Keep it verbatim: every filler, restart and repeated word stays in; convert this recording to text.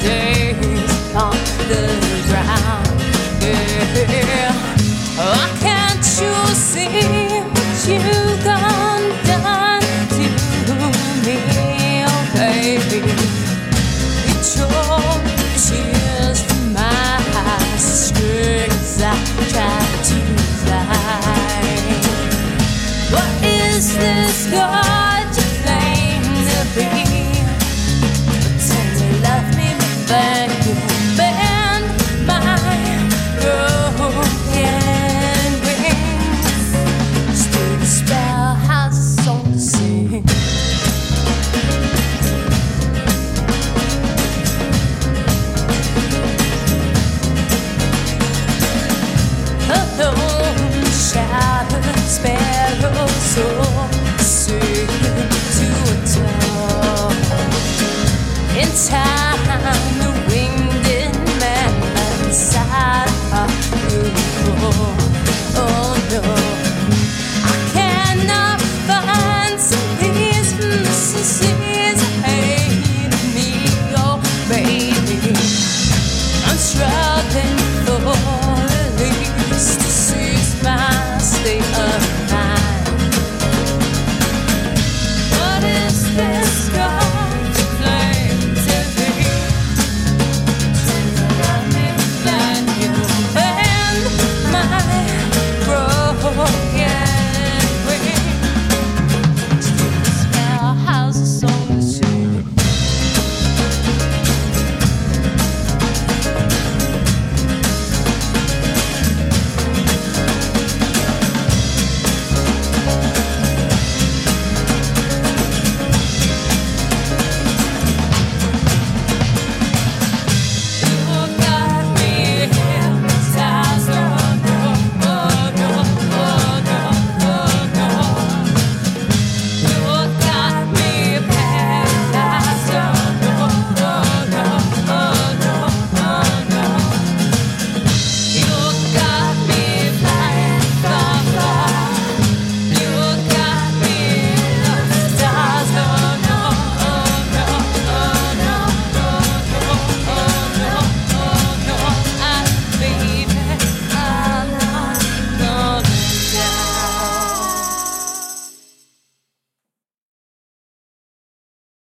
days on the ground. Yeah. Why can't you see what you done done to me, oh baby? You chose tears from my eyes, strings I tried to fly. What is this God you claim to be? Pretend to love me, but then you bend my broken wings. Still the spell has a song to sing. Alone, shattered sparrow soar, singing to a tone in time.